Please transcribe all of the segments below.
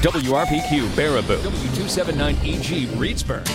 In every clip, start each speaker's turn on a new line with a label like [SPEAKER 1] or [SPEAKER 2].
[SPEAKER 1] WRPQ Baraboo, W279EG Reedsburg.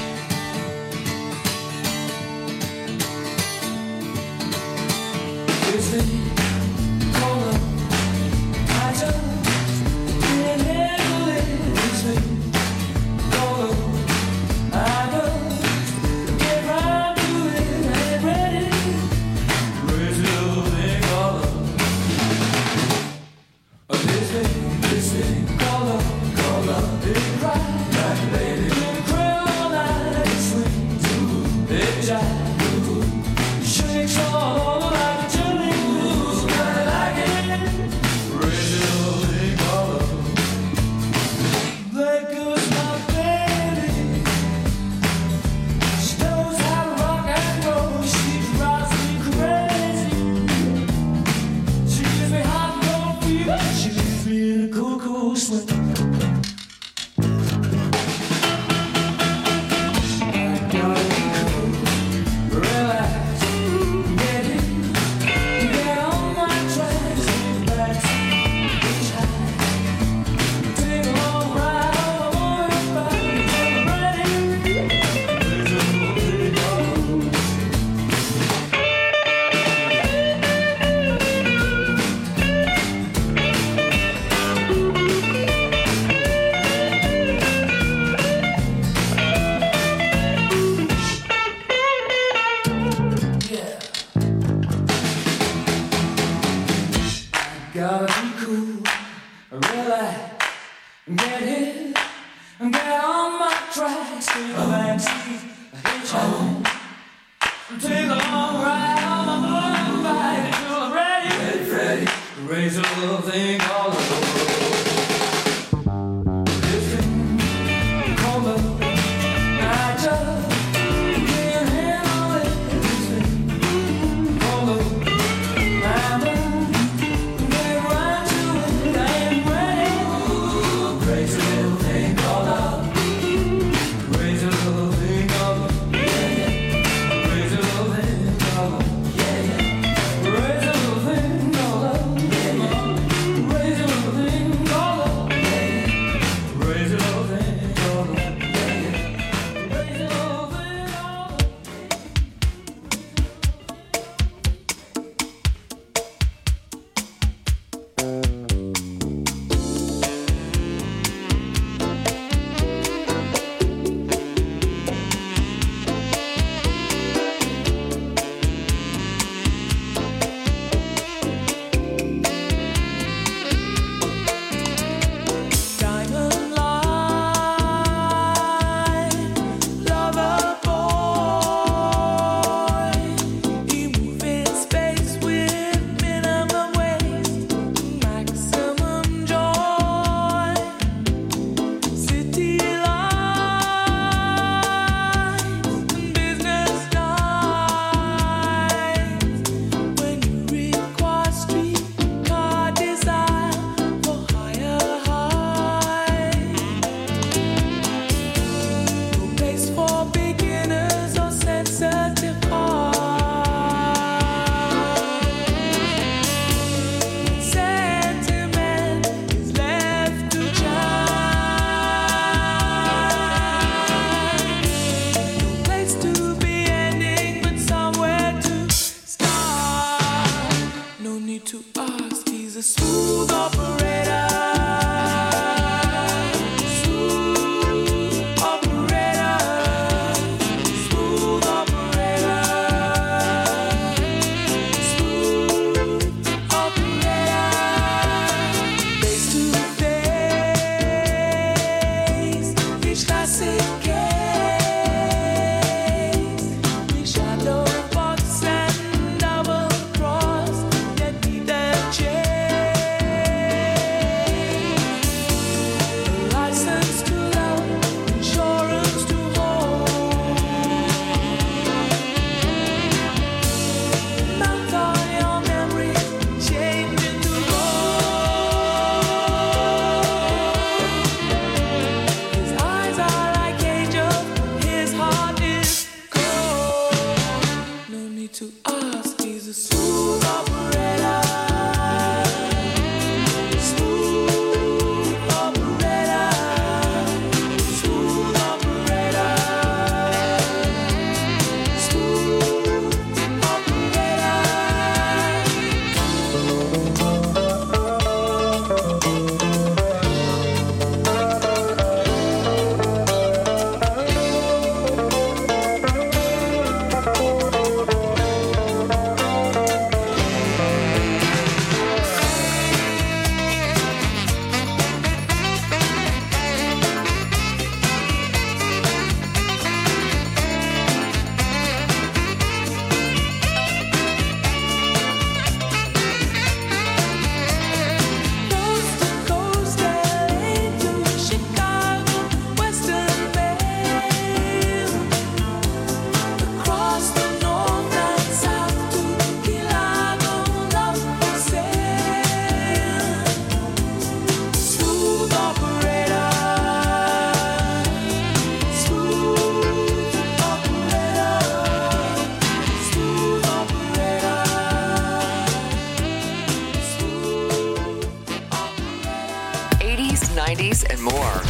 [SPEAKER 2] 90s, and more.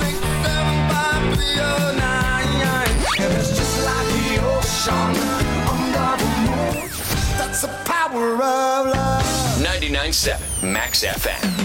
[SPEAKER 3] It's just like the ocean under the moon. That's the power of love.
[SPEAKER 1] 99.7 Max FM.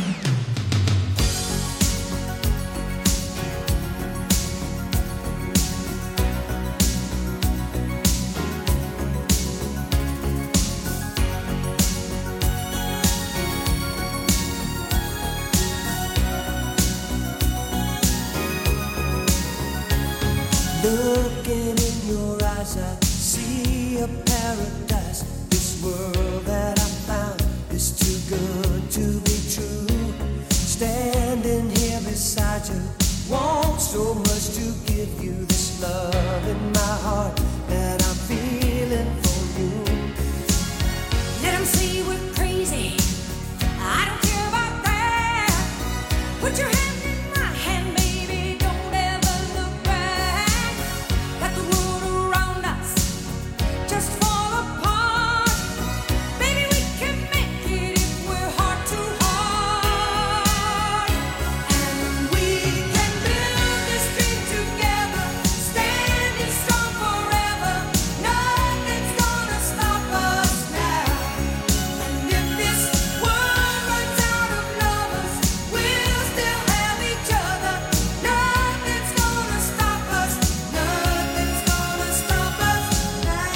[SPEAKER 3] Looking in your eyes, I see a paradise. This world that I found is too good to be true. Standing here beside you, want so much to give you this love in my heart that I'm feeling for you.
[SPEAKER 4] Let 'em say we're crazy. I don't care about that. Put your hand in my hand, baby. Don't ever look back. Let the world around us just fall apart. Baby, we can make it if we're heart to heart. And we can build this dream together, standing strong forever. Nothing's gonna stop us now. And if this world runs out of lovers, we'll still have each other. Nothing's gonna stop us. Nothing's gonna stop us now.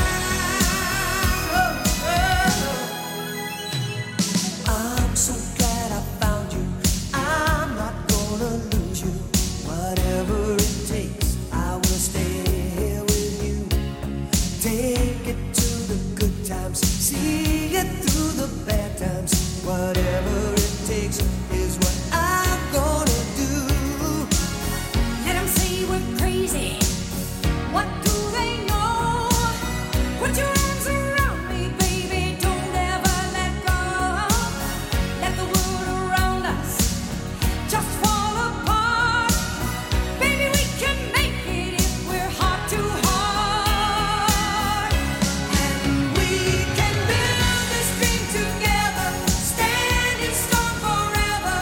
[SPEAKER 3] I'm so glad I found you. I'm not gonna lose you. Whatever it takes, I will stay here with you. Take it to the good times, see it through the bad times. Whatever it takes is what I'm gonna do.
[SPEAKER 4] Let 'em say we're crazy. What do they know? Put your arms around me, baby. Don't ever let go. Let the world around us just fall apart. Baby, we can make it if we're heart to heart. And we can build this dream together, standing strong forever.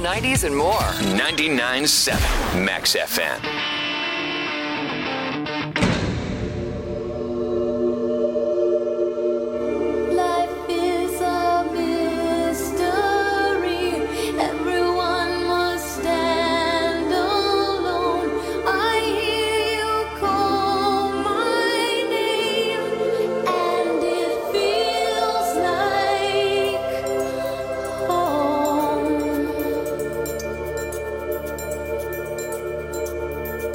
[SPEAKER 2] 90s, and more.
[SPEAKER 1] 99.7 Max FM.
[SPEAKER 5] Life is a mystery. Everyone must stand alone. I hear you call my name, and it feels like home.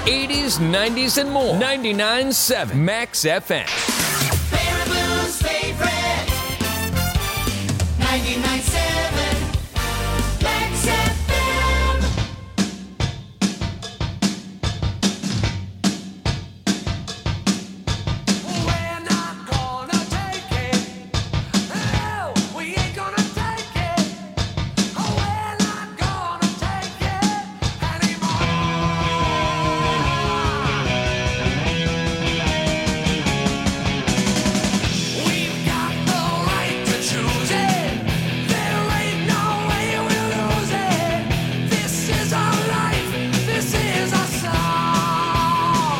[SPEAKER 1] 80s, 90s, and more. 99.7 Max FM.
[SPEAKER 4] Baraboo's favorite. 99.7 Max FM.
[SPEAKER 3] We're not gonna take it. Oh, we ain't gonna take it. Oh, we're not gonna take it anymore. We've got the right to choose it. There ain't no way we'll lose it. This is our life. This is our song.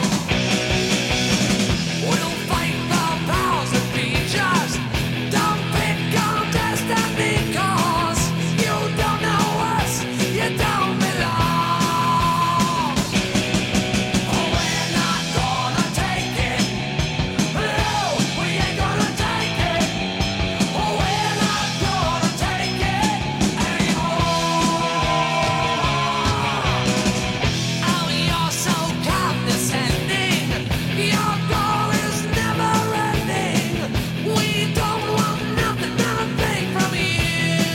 [SPEAKER 3] We'll fight the powers that be. Just don't pick on destiny, 'cause you don't know us, you don't belong. Oh, we're not gonna take it. No, we ain't gonna take it. Oh, we're not gonna take it anymore. Oh, you're so condescending. Your goal is never ending. We don't want nothing from you.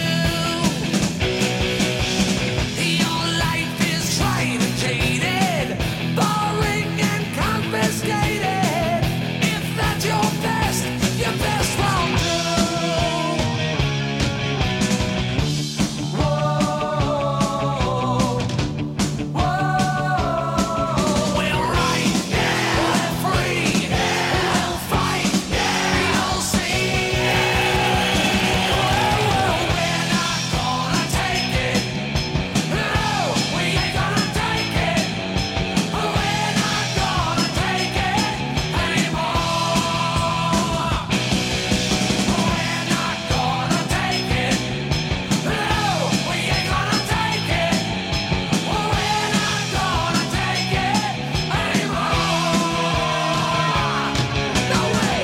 [SPEAKER 3] Your life is tried and jaded, boring and confiscated. If that's your best will do. We're right, we're free, we'll fight, you'll see. We're not gonna take it. No, we ain't gonna take it. We're not gonna take it anymore. We're not gonna take it. No, we ain't gonna take it. We're not gonna take it anymore. No way.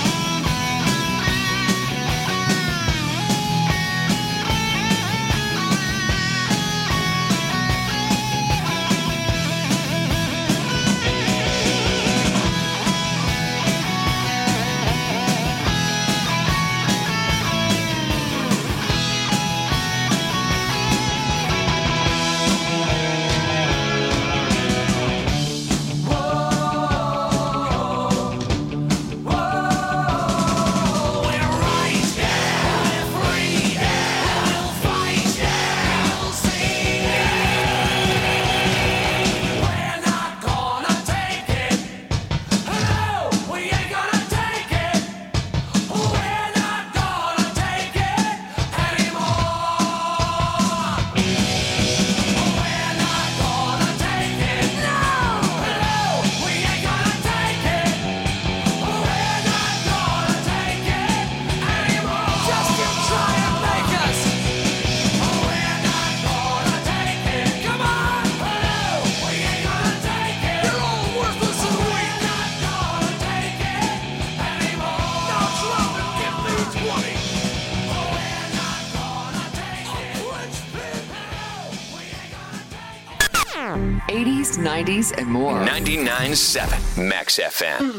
[SPEAKER 3] We're right, we're free, we'll fight, you'll see. We're not gonna take it. No, we ain't gonna take it. We're not gonna take it anymore. We're not gonna take it. No, we ain't gonna take it. We're not gonna take it anymore. Just keep trying to make us. We're not gonna take it. Come on. We ain't gonna take it. You're all worthless and weak. Not gonna take it anymore. Now drop and give me 20. We're not gonna take it. We ain't gonna take it.
[SPEAKER 2] 80s, 90s, and more.
[SPEAKER 1] 99.7 Max FM.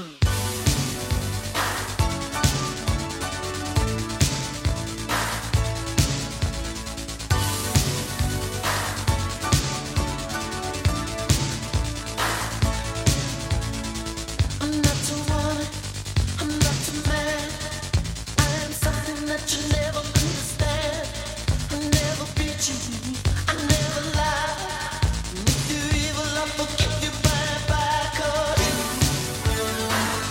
[SPEAKER 4] I'm not a woman, I'm not a man. I'm something that you never understand. I never beat you, I never lie. If you're evil, I'll forgive you by. 'Cause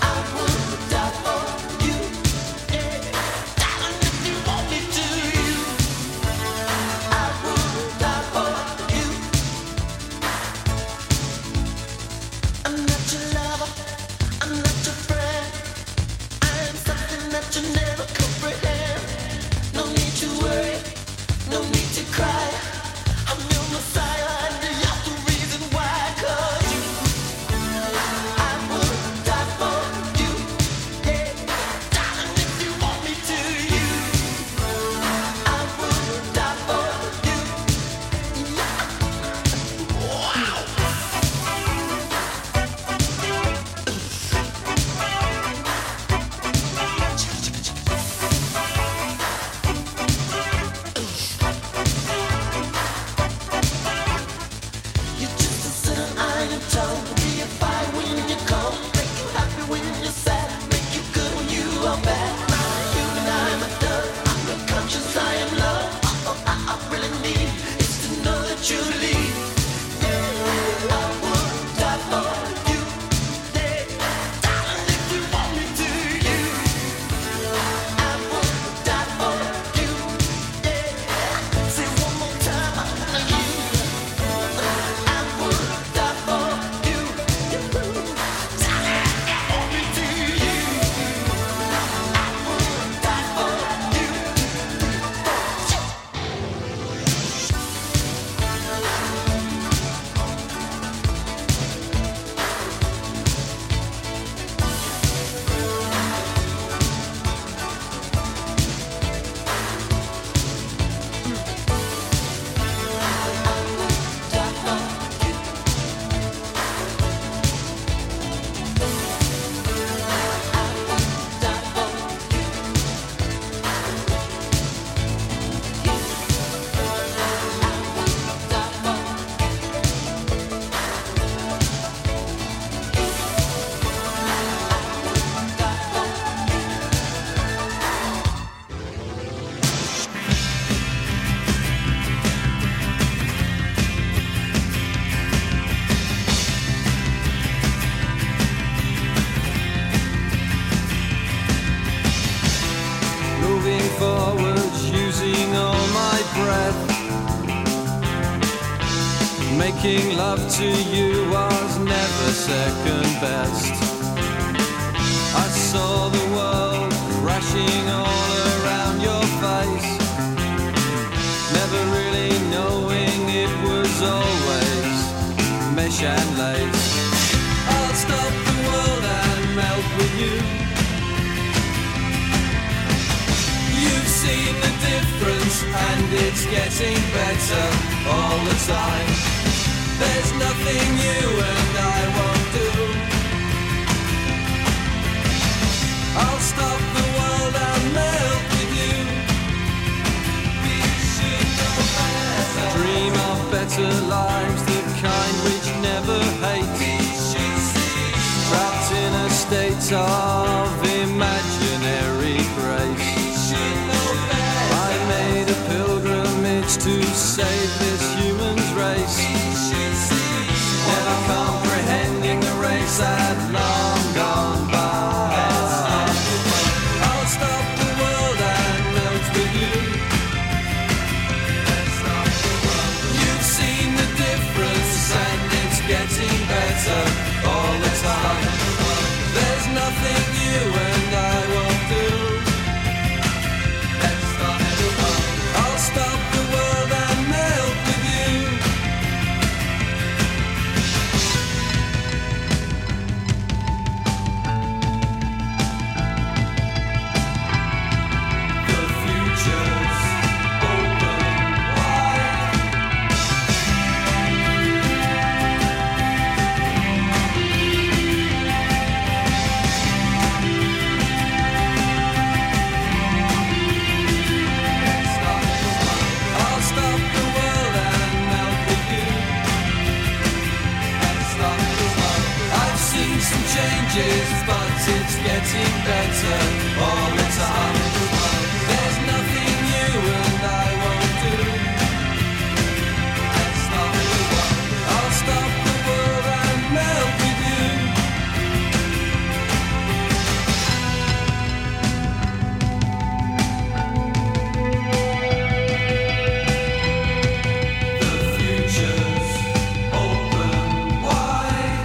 [SPEAKER 2] Making love to you was never second best. I saw the world crashing all around your face, never really knowing it was always mesh and lace. I'll stop the world and melt with you. You've seen the difference and it's getting better all the time. There's nothing you and I won't do. I'll stop the world and melt with you. We should know better. Dream of better lives, the kind which never hate. We should see. Trapped in a state of imaginary grace. We should know better. I made a pilgrimage to save this human's race. We should see. Never comprehending the race had long gone by. Getting better all the time. There's nothing you and I won't do. Let's stop the world. I'll stop the world and melt with you. The future's open wide. Changes, but it's getting better all the time. There's nothing you and I won't do. Let's stop the world. I'll stop the world and melt with you. The future's open wide.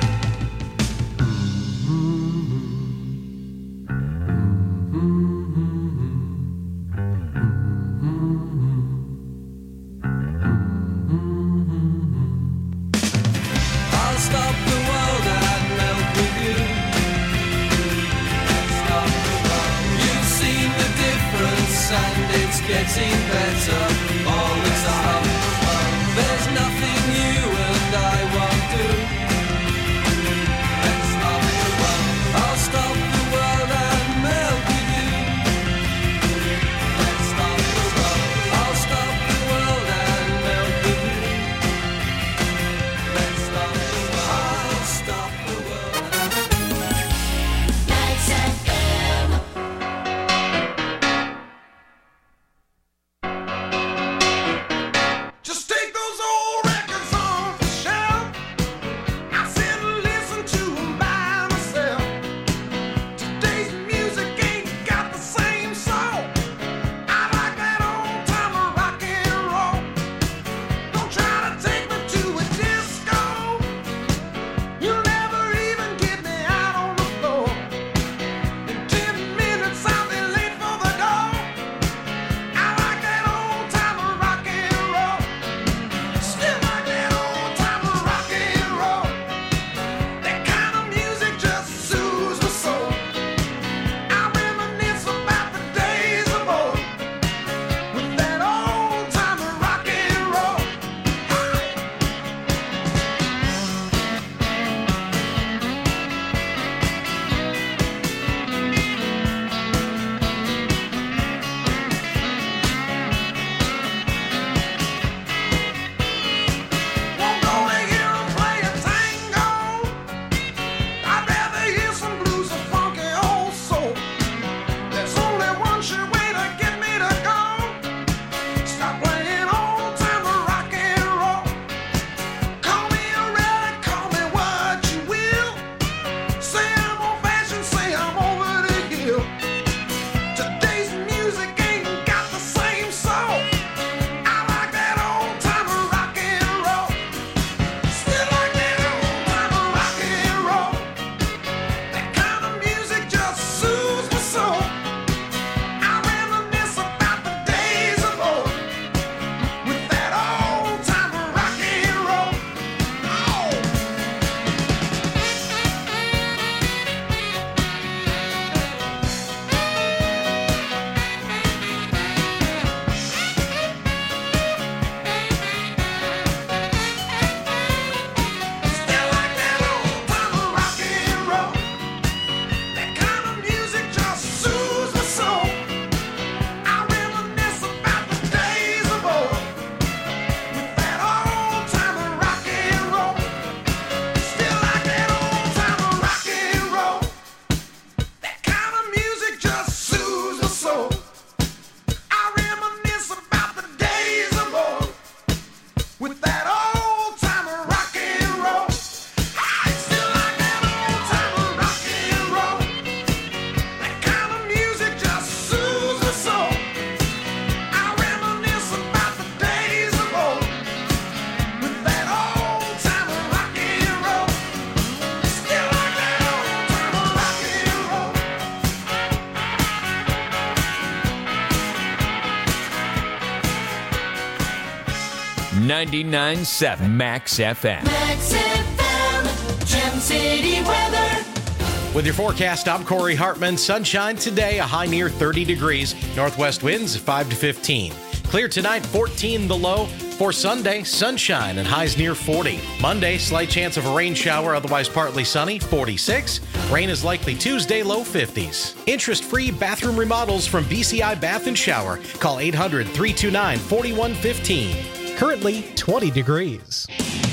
[SPEAKER 1] 99.7 Max FM.
[SPEAKER 4] Max FM, Gem City weather.
[SPEAKER 6] With your forecast, I'm Corey Hartman. Sunshine today, a high near 30 degrees. Northwest winds 5 to 15. Clear tonight, 14 the low. For Sunday, sunshine and highs near 40. Monday, slight chance of a rain shower, otherwise partly sunny, 46. Rain is likely Tuesday, low 50s. Interest-free bathroom remodels from BCI Bath and Shower. Call 800-329-4115. Currently 20 degrees.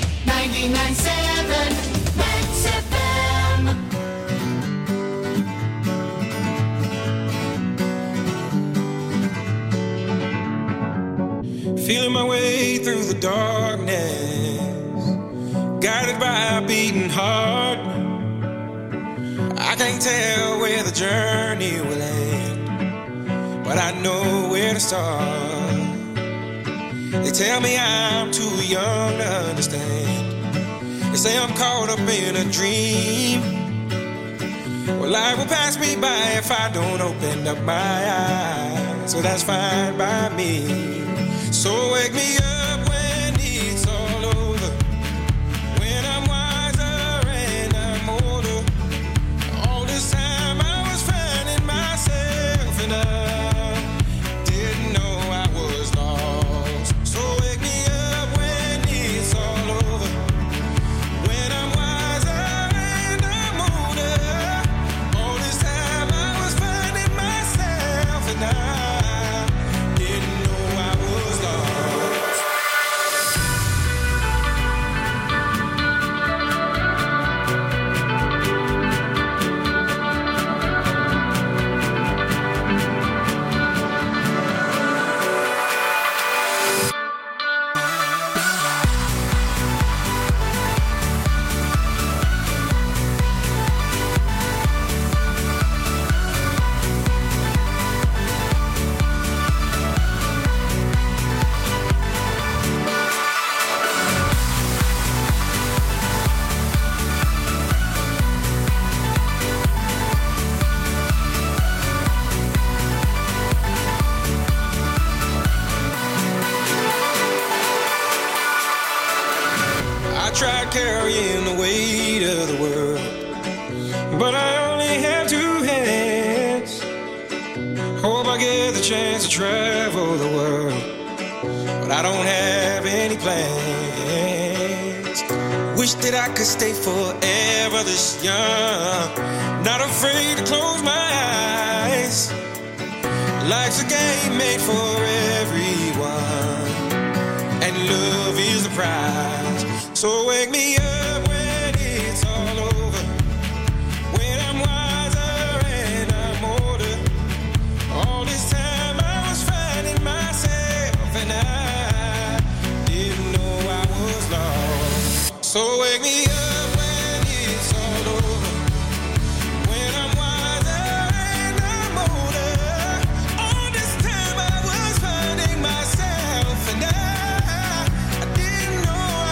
[SPEAKER 4] 99.7 Max FM.
[SPEAKER 7] Feeling my way through the darkness, guided by a beating heart. I can't tell where the journey will end, but I know where to start. They tell me I'm too young to understand. They say I'm caught up in a dream. Well, life will pass me by if I don't open up my eyes, so that's fine by me. So wake me up when it's all over, when I'm wiser and I'm older. All this time I was finding myself and I didn't know I was lost. So wake me up when it's all over, when I'm wiser and I'm older. All this time I was finding myself and I didn't know I was lost. I tried carrying the weight of the world, but I only have two hands. Hope I get the chance to travel the world, but I don't have any plans. Wish that I could stay forever this young, not afraid to close my eyes. Life's a game made for everyone, and love is the prize. So wake me up when it's all over, when I'm wiser and I'm older. All this time I was finding myself and I didn't know I was lost. So wake me up when it's all over, when I'm wiser and I'm older. All this time I was finding myself and I didn't know I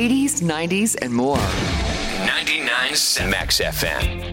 [SPEAKER 8] 80s, 90s, and more.
[SPEAKER 1] 99.7 Max FM.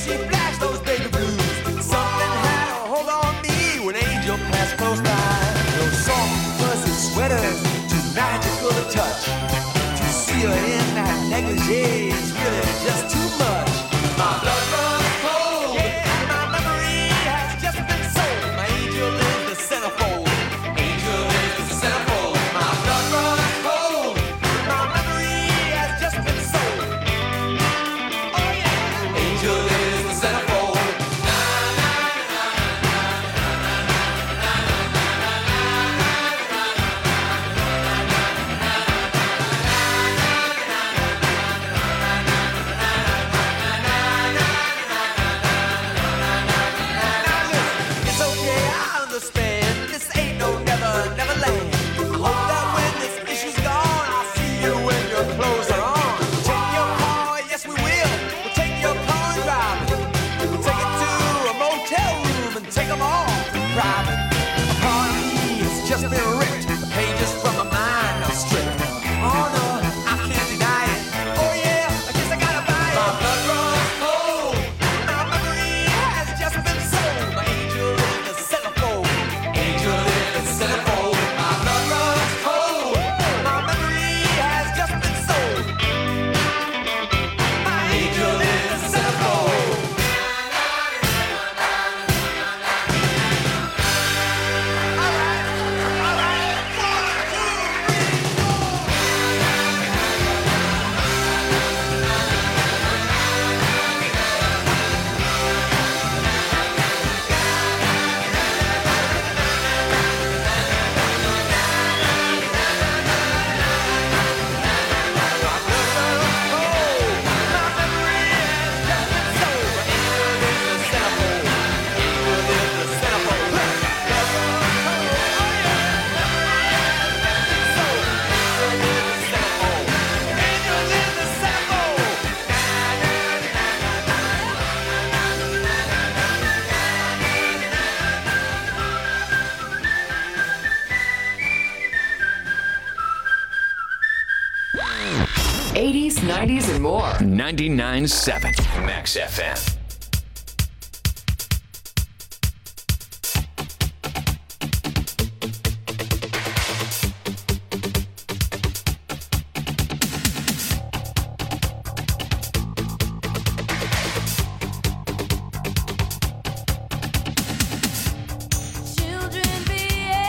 [SPEAKER 3] she flashed those baby blues. Something had a hold on me when Angel passed close by. Those soft, fuzzy sweaters, too magical to touch. To see her in that negligee is really just too much. My blood runs cold. Yeah, my memory has just been sold. My angel is the centerfold. Angel is the centerfold. My blood runs cold. My memory has just been sold. Oh yeah. Angel is the centerfold. It's okay, I understand. This ain't no never, never land. I hope that when this issue's gone, I'll see you when your clothes are on. Take your car, yes we will. We'll take your car and drive it. We'll take it to a motel room and take them all private. A part of me has just been ripped. The pages from my mind are stripped. Oh no, I can't deny it. Oh yeah, I guess I gotta buy it. My blood runs cold. My memory has just been sold. My angel is the centerfold. Angel is the centerfold. My blood runs cold. My memory has just been sold. My angel is the centerfold. All right.
[SPEAKER 8] 80s, 90s, and more.
[SPEAKER 1] 99.7 Max FM.
[SPEAKER 5] Children behave.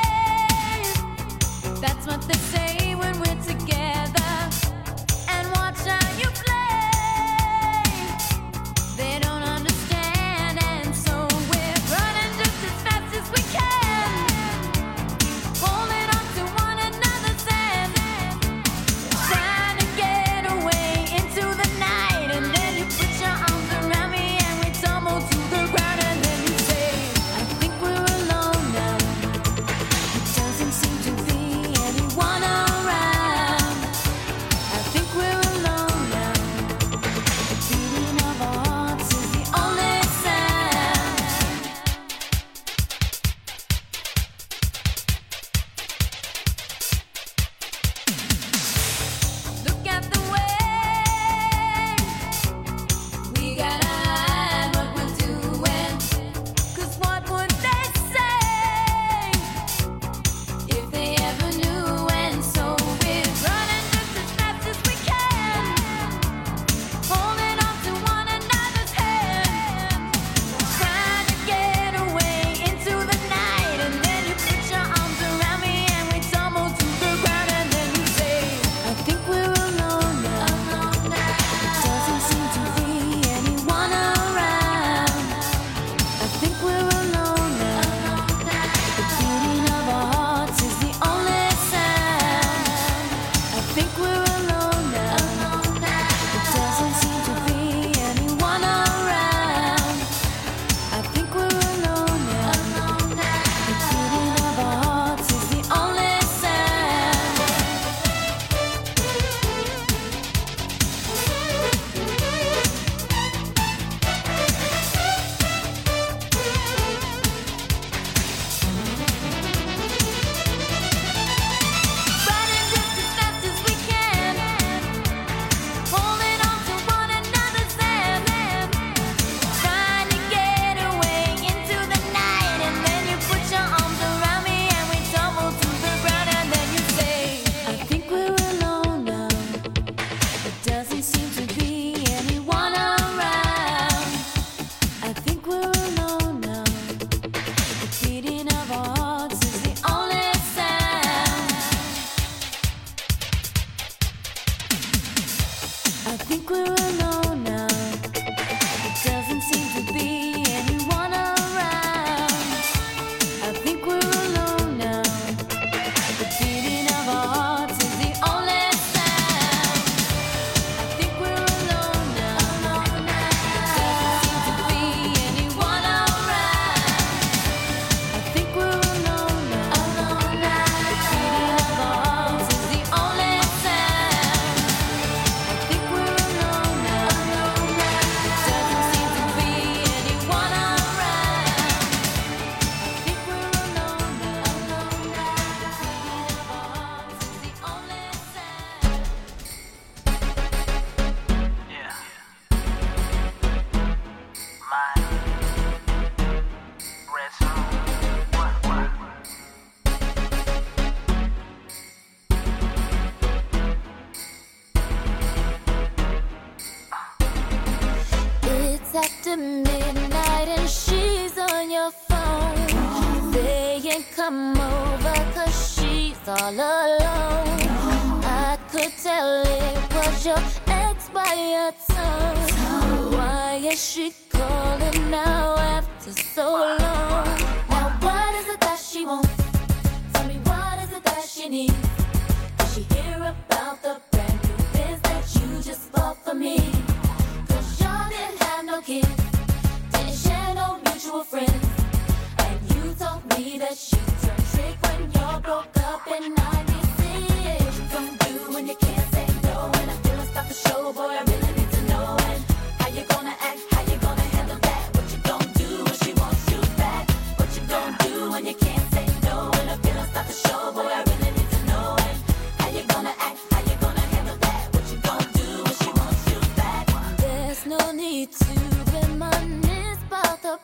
[SPEAKER 5] That's what they say when we're together. And watch how you play. midnight and she's on your phone, saying come over 'cause she's all alone. I could tell it was your ex by your tone. Why is she calling now after so long? Now what is it that she wants? Tell me what is it that she needs? Did she hear about the brand new biz that you just bought for me? 'Cause y'all didn't have no kids, didn't share no mutual friends, and you told me that she turned trick when y'all broke up in 96. What you gonna do when you can't say no? And I feel it's about to show, boy, I really need to know. And how you gonna act, how you gonna handle that? What you gonna do when she wants you back? What you gonna do when you can't say no? And I feel it's about to show, boy, I really need to know. And how you gonna act, how you gonna handle that? What you gonna do when she wants you back? There's no need to reminisce about the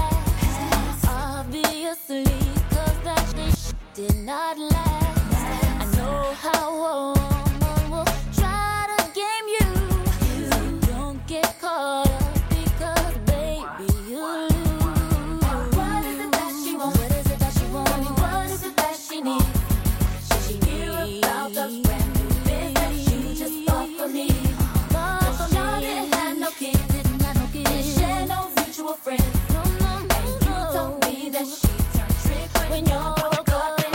[SPEAKER 5] past, obviously, 'cause that shit did not last. I know how a woman will try to game you. So don't get caught up because, baby, you lose. What is it that she wants? What is it that she wants? Tell me what is it that she needs? Should she hear about the brand new biz that you just bought for me? 'Cause y'all didn't have no kids, didn't share no mutual friends, and you told me that she turned trick when y'all broke up in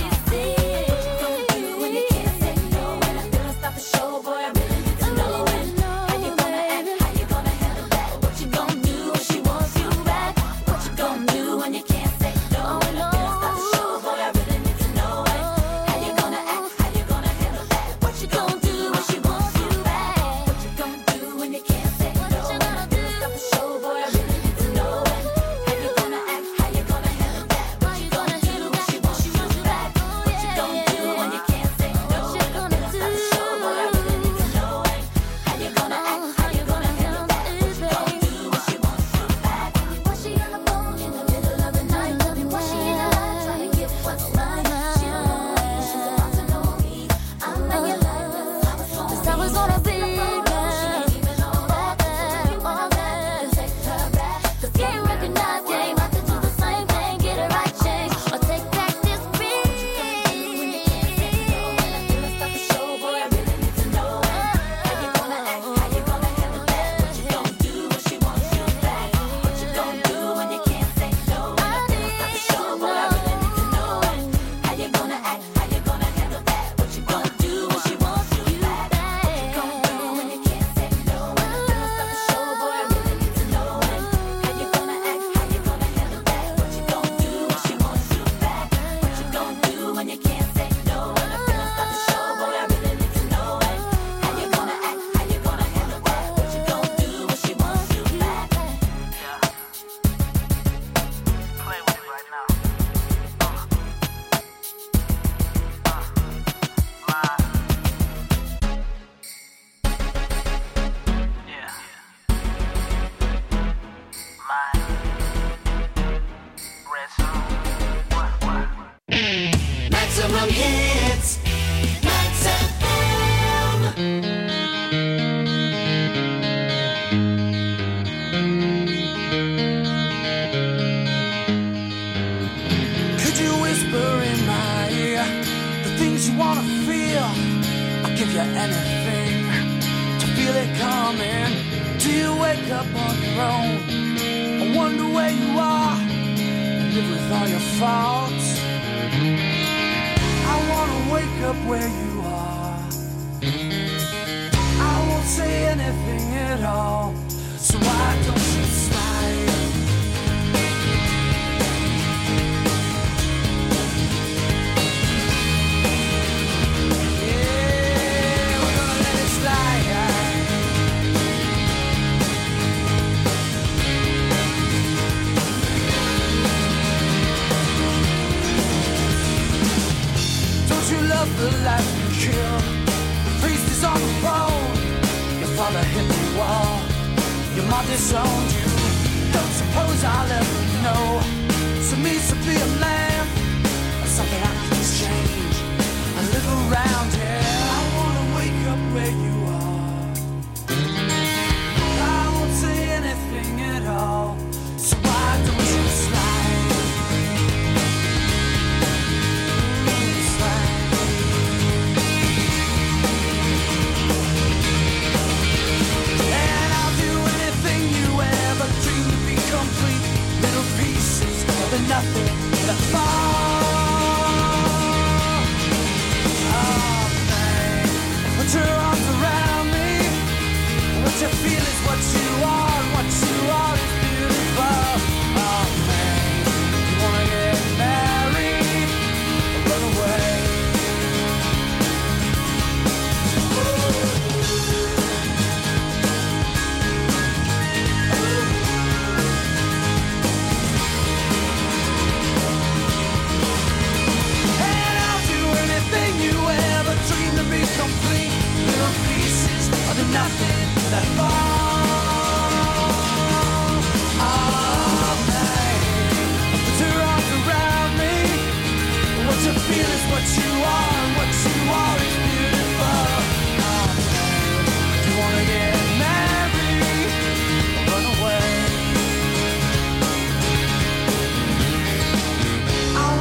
[SPEAKER 5] 96. What you gonna do when you can't say no? And I feel it's about to show, boy, I really need to know. And how you gonna act, how you gonna handle that? What you gonna do when she wants you back? What you gonna do when you can't say no? And I feel it's about to show, boy, I really need to know. And how you gonna act, how you gonna handle that? What you gonna do when she wants you back? What you gonna do when you can't say no? And I feel it's about to show, boy, I really need to know. And how you gonna act, how you gonna handle that? What you gonna do when she wants you back? What you gonna do when you can't say no? And I feel it's about to show, boy, I really need to know. And how you gonna act, how you gonna handle that? What you gonna do when she wants you back? Was she on the phone in the middle of the night? Tell me, was she in the line trying to get what's mine? She don't know me, she's about to know me. I'm in your life, that's how it's gonna be. Can't recognize game, have to do the same thing, get it right, change, or take back this beat. And I feel it's about to show, boy, I really need to know. How you gonna act, how you gonna handle that? What you gonna do when she wants you back? What you gonna do when you can't say no? And I feel it's about to show, boy, I really need to know. How you gonna act, how you gonna handle that? What you gonna do when she wants you back? What you gonna do when you can't say no? And I feel it's about to show, boy, I really need to know. How you gonna act, how you gonna handle that? What you gonna do when she wants you back? What you gonna do when you can't say no? And I feel it's about to show, boy, I really need to know. How you gonna act, how you gonna handle that? What you gonna do when she wants you back?
[SPEAKER 9] Play with it right now. Yeah. Mine. Red song. What?
[SPEAKER 3] Maximum hits, Max FM.
[SPEAKER 2] Could you whisper in my ear the things you wanna feel? I'll give you anything to feel it coming. Do you wake up on your own? I wonder where you are and live with all your faults. I wanna wake up where you are. I won't say anything at all, so why don't you smile? Yeah, we're gonna let it slide. Don't you love the life you kill? The priest is on the throne. Your father hit the wall. Your mom disowned you. Don't suppose I'll ever know. So means to be a man, or something I can exchange. I live around here. I wanna wake up where you